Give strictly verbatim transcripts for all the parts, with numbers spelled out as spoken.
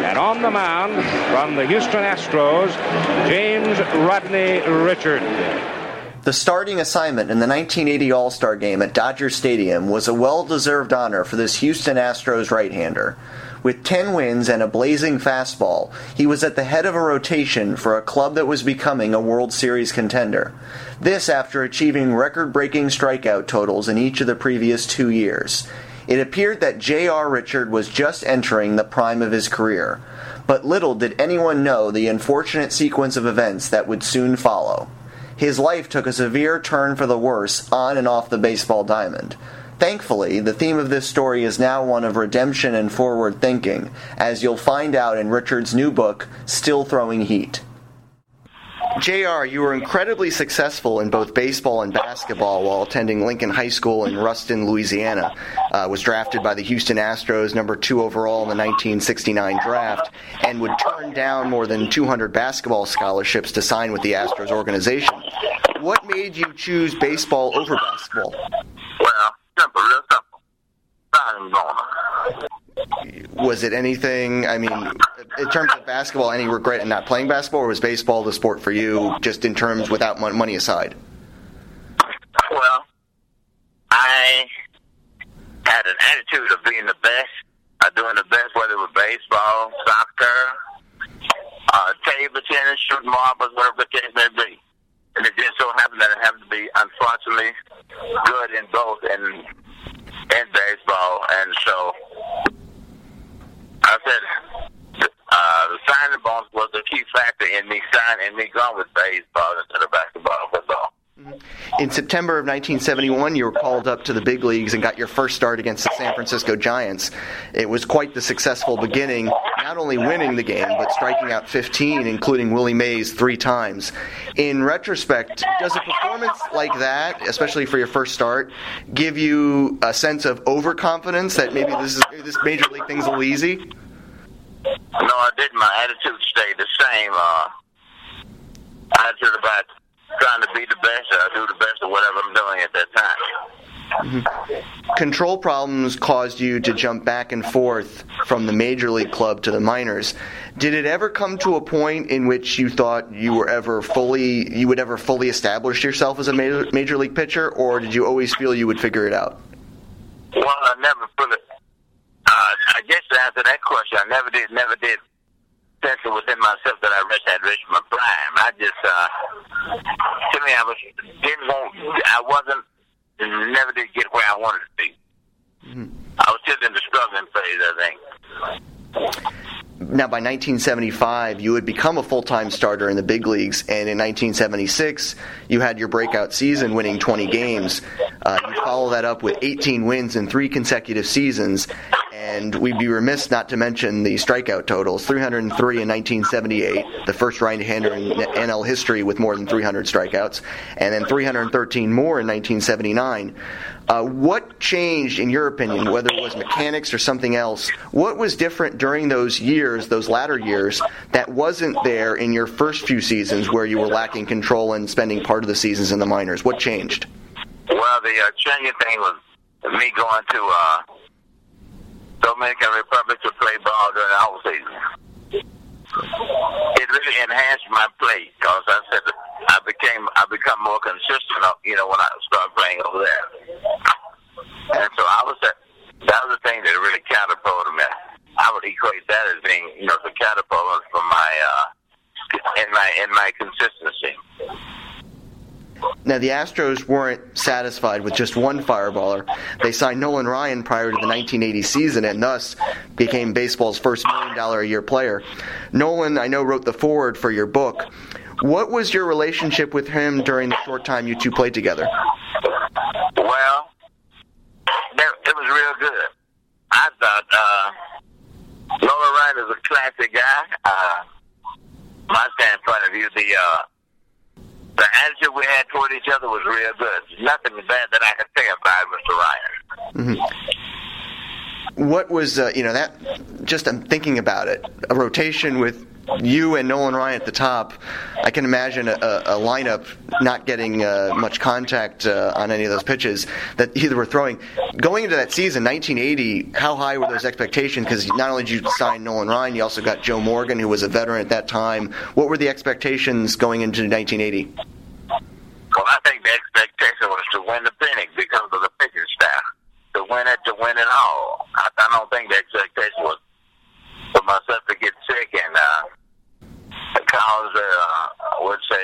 And on the mound from the Houston Astros, James Rodney Richard. The starting assignment in the nineteen eighty All-Star Game at Dodger Stadium was a well-deserved honor for this Houston Astros right-hander. With ten wins and a blazing fastball, he was at the head of a rotation for a club that was becoming a World Series contender. This after achieving record-breaking strikeout totals in each of the previous two years. It appeared that J R. Richard was just entering the prime of his career, but little did anyone know the unfortunate sequence of events that would soon follow. His life took a severe turn for the worse on and off the baseball diamond. Thankfully, the theme of this story is now one of redemption and forward thinking, as you'll find out in Richard's new book, Still Throwing Heat. J R, you were incredibly successful in both baseball and basketball while attending Lincoln High School in Ruston, Louisiana. Uh, was drafted by the Houston Astros, number two overall in the nineteen sixty-nine draft, and would turn down more than two hundred basketball scholarships to sign with the Astros organization. What made you choose baseball over basketball? Well, simple, real simple. Signing bonus. Was it anything, I mean, in terms of basketball, any regret in not playing basketball, or was baseball the sport for you, just in terms without money aside? Well, I had an attitude of being the best, uh, doing the best, whether it was baseball, soccer, uh, table tennis, shooting marbles, whatever the case may be. And it just so happened that I happened to be, unfortunately, good in both, in, in baseball, and so I said uh, the signing bonus was the key factor in me signing and me going with baseball instead of basketball and football. In September of nineteen seventy-one, you were called up to the big leagues and got your first start against the San Francisco Giants. It was quite the successful beginning, not only winning the game, but striking out fifteen, including Willie Mays three times. In retrospect, does a performance like that, especially for your first start, give you a sense of overconfidence that maybe this is this major league thing's a little easy? No, I didn't. My attitude stayed the same. Uh, attitude about trying to be the best, or do the best of whatever I'm doing at that time. Mm-hmm. Control problems caused you to jump back and forth from the major league club to the minors. Did it ever come to a point in which you thought you were ever fully, you would ever fully establish yourself as a major, major league pitcher, or did you always feel you would figure it out? Well, I never put it. Uh, I guess to answer that question, I never did, never did sense it within myself that I had reached my prime. I just, uh, to me, I was didn't want, I wasn't, never did get where I wanted to be. Mm-hmm. I was just in the struggling phase, I think. Now, by nineteen seventy-five, you had become a full-time starter in the big leagues, and in nineteen seventy-six, you had your breakout season, winning twenty games. Uh, you follow that up with eighteen wins in three consecutive seasons, and we'd be remiss not to mention the strikeout totals: three hundred three in nineteen seventy-eight, the first right-hander in N L history with more than three hundred strikeouts, and then three hundred thirteen more in nineteen seventy-nine. Uh, what changed, in your opinion, whether it was mechanics or something else? What was different during those years, those latter years, that wasn't there in your first few seasons where you were lacking control and spending part of the seasons in the minors? What changed? Well, the uh, changing thing was me going to uh, Dominican Republic to play ball during the off season. It really enhanced my play because I said I became I become more consistent. You know, when I started playing over there, and so I was that. That was the thing that really catapulted me. I would equate that as being, you know, the catapult for my uh, in my in my consistency. Now, the Astros weren't satisfied with just one fireballer. They signed Nolan Ryan prior to the nineteen eighty season and thus became baseball's first million-dollar-a-year player. Nolan, I know, wrote the foreword for your book. What was your relationship with him during the short time you two played together? Well, it was real good. I thought uh, Nolan Ryan is a classic guy. Uh, my standpoint of view, the uh, the attitude we had toward each other was real good. Nothing bad that I could say about Mister Ryan. Mm-hmm. What was, uh, you know, that, just I'm thinking about it, a rotation with you and Nolan Ryan at the top, I can imagine a, a lineup not getting uh, much contact uh, on any of those pitches that either were throwing. Going into that season, nineteen eighty, how high were those expectations? Because not only did you sign Nolan Ryan, you also got Joe Morgan, who was a veteran at that time. What were the expectations going into nineteen eighty? Well, I think the expectation was to win the pennant because of the pitching staff. To win it, to win it all. I, I don't think the expectation was for myself to get sick and uh, cause, uh, I would say,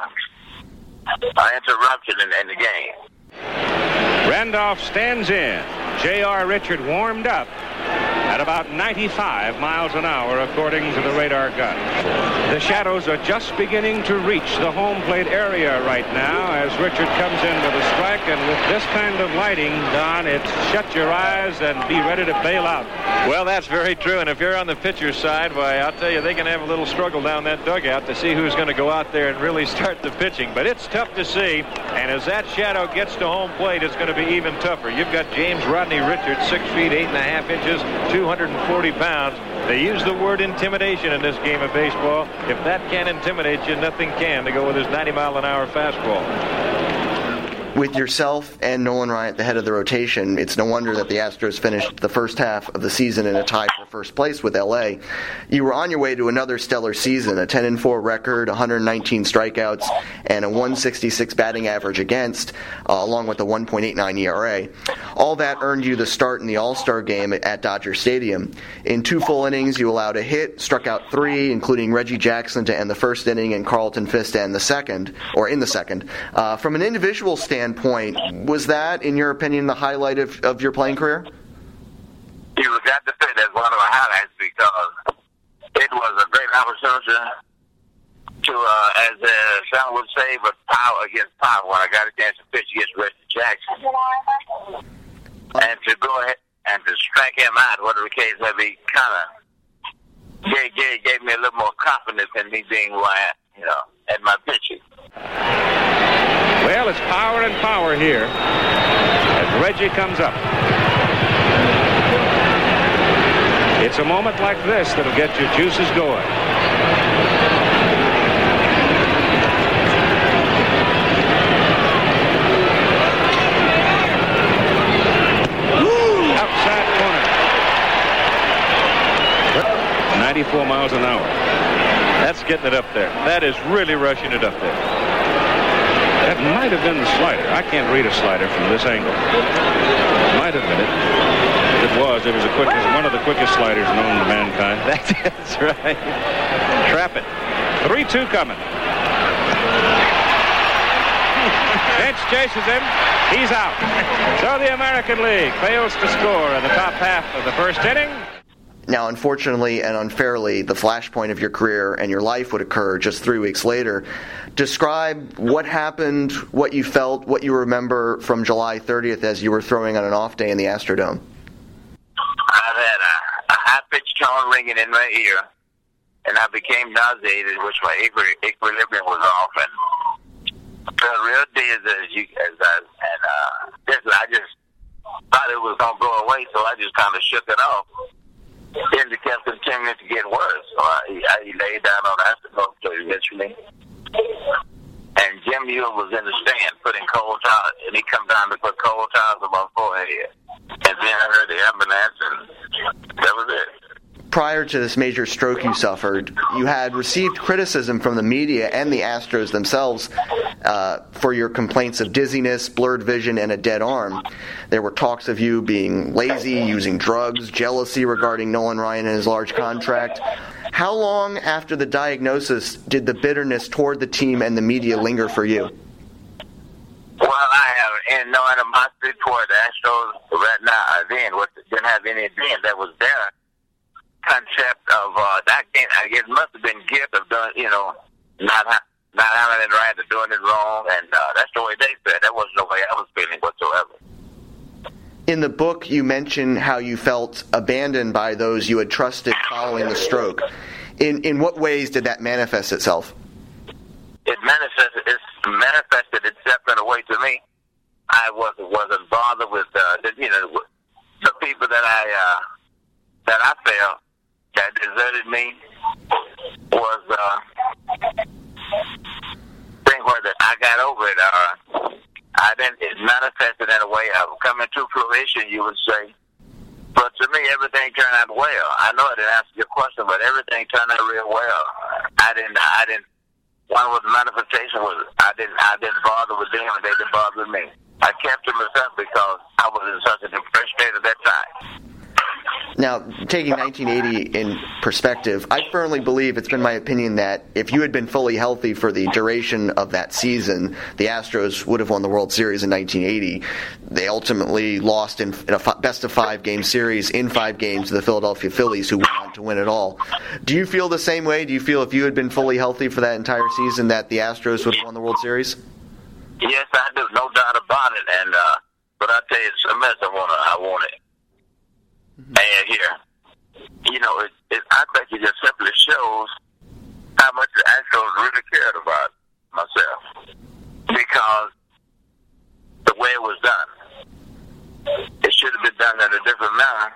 uh, an interruption in, in the game. Randolph stands in. J R. Richard warmed up at about ninety-five miles an hour, according to the radar gun. The shadows are just beginning to reach the home plate area right now as Richard comes in with a strike, and with this kind of lighting, Don, it's shut your eyes and be ready to bail out. Well, that's very true, and if you're on the pitcher's side, why, I'll tell you, they can have a little struggle down that dugout to see who's going to go out there and really start the pitching, but it's tough to see, and as that shadow gets to home plate, it's going to be even tougher. You've got James Rodney Richards, six feet, eight and a half inches, two hundred forty pounds. They use the word intimidation in this game of baseball. If that can't intimidate you, nothing can, to go with his ninety mile an hour fastball. With yourself and Nolan Ryan at the head of the rotation, it's no wonder that the Astros finished the first half of the season in a tie for first place with L A. You were on your way to another stellar season, a ten and four record, one hundred nineteen strikeouts, and a one sixty-six batting average against, uh, along with a one point eight nine E R A. All that earned you the start in the All-Star game at Dodger Stadium. In two full innings, you allowed a hit, struck out three, including Reggie Jackson to end the first inning and Carlton Fisk to end the second, or in the second. Uh, from an individual standpoint, Standpoint, was that, in your opinion, the highlight of, of your playing career? You got to say that's one of the highlights because it was a great opportunity to, uh, as uh, Sean would say, but power against power when I got a chance to pitch against Reggie Jackson. And to go ahead and to strike him out, whatever the case may be, kind of gave, gave, gave me a little more confidence in me being who I am, you know, at my pitching. Well, it's power and power here as Reggie comes up. It's a moment like this that'll get your juices going. Woo! Outside corner. ninety-four miles an hour. That's getting it up there. That is really rushing it up there. That might have been the slider. I can't read a slider from this angle. Might have been it. It was. It was the quickest, one of the quickest sliders known to mankind. That's, that's right. Trap it. three two coming. Pitch chases him. He's out. So the American League fails to score in the top half of the first inning. Now, unfortunately and unfairly, the flashpoint of your career and your life would occur just three weeks later. Describe what happened, what you felt, what you remember from July thirtieth as you were throwing on an off day in the Astrodome. I've had a, a high-pitched tone ringing in my ear, and I became nauseated, which my equilibrium was off, and I felt real dizzy as you, as I, and uh, just, I just thought it was going to go away, so I just kind of shook it off. Then it kept continuing to get worse. So I, I laid down on the Astrodome eventually. And Jim Ewell was in the stand putting cold towels, and he come down to put cold towels on my forehead. And then I heard the ambulance, and that was it. Prior to this major stroke you suffered, you had received criticism from the media and the Astros themselves uh, for your complaints of dizziness, blurred vision, and a dead arm. There were talks of you being lazy, using drugs, jealousy regarding Nolan Ryan and his large contract. How long after the diagnosis did the bitterness toward the team and the media linger for you? Well, I have, and no animosity toward the Astros right now. Then, what didn't have any then that was there. Concept of uh, that game, I guess, must have been gift of doing, you know, not not having it right or doing it wrong, and uh, that's the way they said. That wasn't the way I was feeling whatsoever. In the book, you mention how you felt abandoned by those you had trusted following the stroke. In in what ways did that manifest itself? It manifested it manifested itself in a way to me. I was wasn't bothered with uh, the, you know the people that I uh, that I felt that deserted me, or was uh, thing where that I got over it. Uh, I didn't. It manifested in a way of coming to fruition, you would say. But to me, everything turned out well. I know I didn't answer your question, but everything turned out real well. I didn't. I didn't. One was the manifestation was I didn't. I didn't bother with them, and they didn't bother with me. I kept to myself because I was in such a depressed state at that time. Now, taking nineteen eighty in perspective, I firmly believe, it's been my opinion, that if you had been fully healthy for the duration of that season, the Astros would have won the World Series in nineteen eighty. They ultimately lost in, in a best of five game series in five games to the Philadelphia Phillies, who went on to win it all. Do you feel the same way? Do you feel if you had been fully healthy for that entire season that the Astros would have won the World Series? Yes, I do, no doubt about it. And uh, but I tell you, it's a mess. I want I want it. And here, you know, it, it, I think it just simply shows how much the Astros really cared about myself, because the way it was done, it should have been done in a different manner.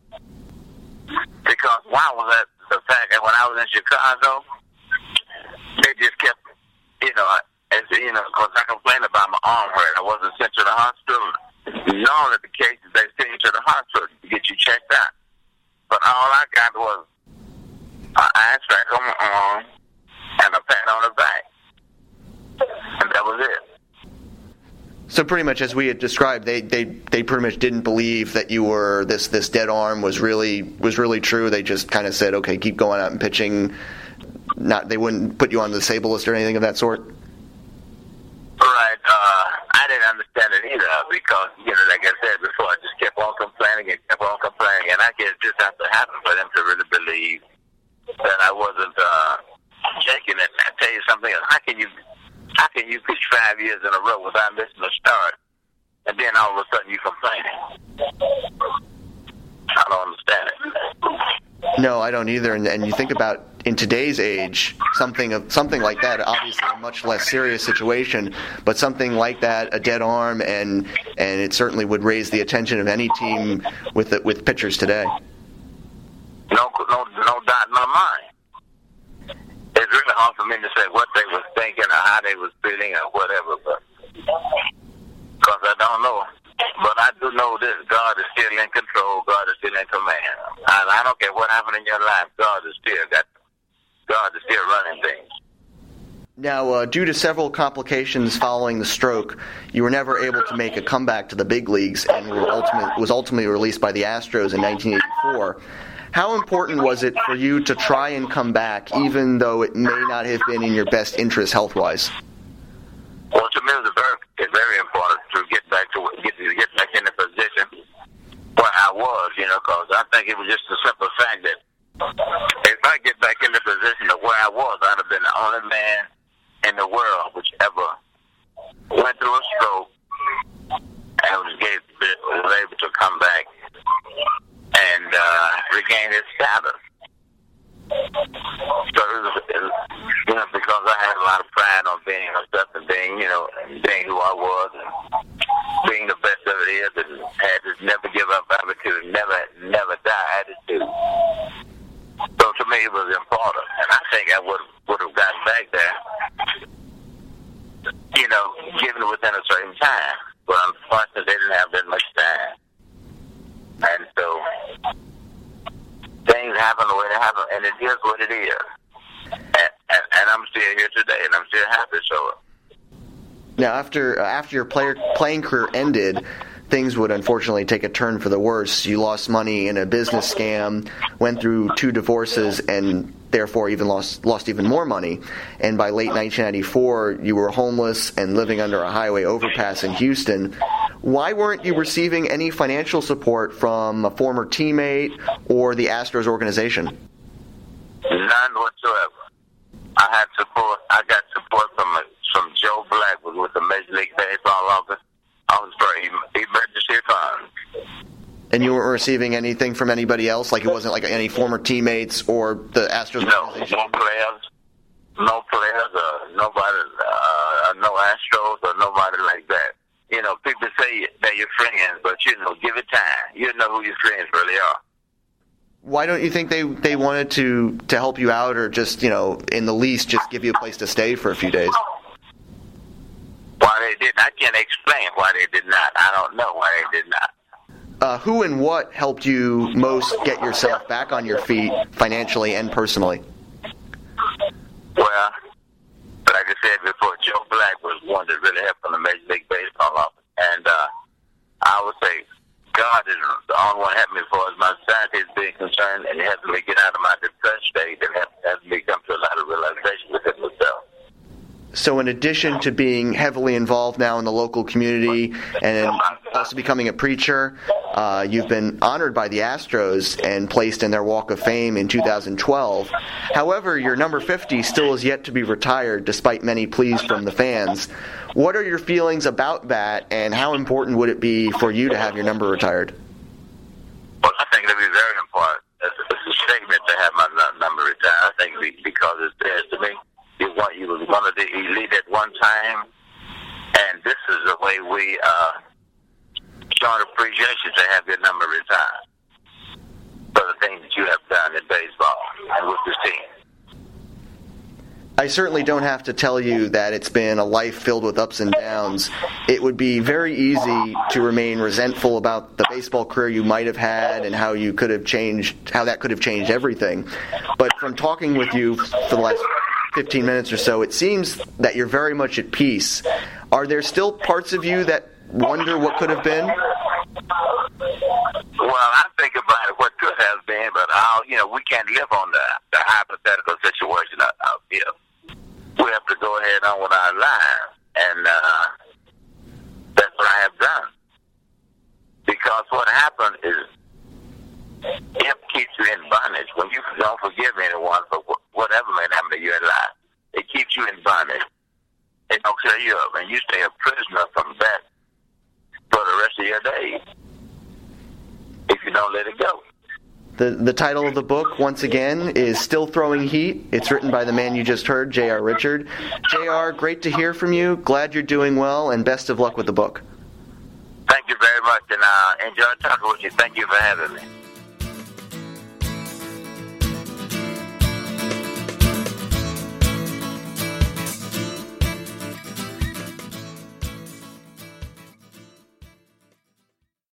Because why was that the fact that when I was in Chicago, they just kept, you know, as you know, because I complained about my arm hurt, I wasn't sent to the hospital. None of the cases they sent you to the hospital to get you checked out. But all I got was an abstract on my arm and a pat on the back. And that was it. So pretty much as we had described, they, they, they pretty much didn't believe that you were this this dead arm was really was really true. They just kind of said, okay, keep going out and pitching. Not they wouldn't put you on the disabled list or anything of that sort. Right. Uh, I didn't understand it either because, you know, like I said before, I just kept on complaining and kept on complaining. And I guess this has to happen for them to really believe that I wasn't uh, shaking it. I tell you something else. How can you, how can you pitch five years in a row without missing a start, and then all of a sudden you complaining? I don't understand it. No, I don't either. And, and you think about in today's age, something of something like that, obviously a much less serious situation, but something like that, a dead arm, and and it certainly would raise the attention of any team with the, with pitchers today. No, no, no doubt in my mind. It's really hard for me to say what they was thinking or how they was feeling or whatever, but because I don't know. But I do know this: God is still in control. God is still in command. And I don't care what happened in your life. God is still got. God is still running things. Now, uh, due to several complications following the stroke, you were never able to make a comeback to the big leagues, and were ultimate, was ultimately released by the Astros in nineteen eighty-four. How important was it for you to try and come back, even though it may not have been in your best interest health-wise? Well, to me, it was very, it's very important to get back to get to get back in the position where I was, you know, because I think it was just the simple fact that if I get back in the position of where I was, I'd have been the only man in the world which ever went through a stroke and was, gave, was able to come back and uh, regain his status. So it was, it was, you know, because I had a lot of pride on being myself and being, you know, being who I was and being the best of it is, and had this never give up attitude, never, never die attitude. So to me, it was important, and I think I would would have gotten back there, you know, given within a certain time. But unfortunately, they didn't have that much time, and so things happen the way they happen, and it is what it is. And, and, and I'm still here today, and I'm still happy. So now, after uh, after your player playing career ended, things would unfortunately take a turn for the worse. You lost money in a business scam, went through two divorces, and therefore even lost lost even more money. And by late nineteen ninety-four, you were homeless and living under a highway overpass in Houston. Why weren't you receiving any financial support from a former teammate or the Astros organization? None whatsoever. I had support. I got support from from Joe Black, was with the Major League Baseball office. I was for emergency funds. And you weren't receiving anything from anybody else? Like it wasn't like any former teammates or the Astros no, organization? No players. No players, uh, nobody, uh, no Astros or nobody like that. You know, people say they're your friends, but, you know, give it time. You know who your friends really are. Why don't you think they, they wanted to, to help you out, or just, you know, in the least, just give you a place to stay for a few days? Why they didn't, I can't explain why they did not. I don't know why they did not. Uh, who and what helped you most get yourself back on your feet financially and personally? Well, like I said before, Joe Black was one that really helped on the Major League Baseball office. And uh, I would say God is the only one helping me as far as my sanity is being concerned, and helping me get out of my depressed state and helping me come to a lot of realization within myself. So in addition to being heavily involved now in the local community and also becoming a preacher, uh, you've been honored by the Astros and placed in their Walk of Fame in two thousand twelve. However, your number fifty still is yet to be retired despite many pleas from the fans. What are your feelings about that, and how important would it be for you to have your number retired? Well, I think it would be very important. It's, it's a statement to have my number retired. I think because it says to me, You want you was one of the elite at one time, and this is the way we uh, show appreciation to have your number retired for the things that you have done in baseball and with this team. I certainly don't have to tell you that it's been a life filled with ups and downs. It would be very easy to remain resentful about the baseball career you might have had and how you could have changed, how that could have changed everything. But from talking with you for the last fifteen minutes or so, it seems that you're very much at peace. Are there still parts of you that wonder what could have been? Well, I think about it, what could have been, but I'll, you know, we can't live on the, the hypothetical situation out, out here. We have to go ahead on with our lives, and uh, that's what I have done. Because what happened is, it keeps you in bondage. When you don't forgive anyone for whatever may happen to you in life, it keeps you in bondage. It don't clear you up, and you stay a prisoner from that for the rest of your days if you don't let it go. The the title of the book, once again, is Still Throwing Heat. It's written by the man you just heard, J R. Richard. J R, great to hear from you. Glad you're doing well, and best of luck with the book. Thank you very much, and I uh, enjoyed talking with you. Thank you for having me.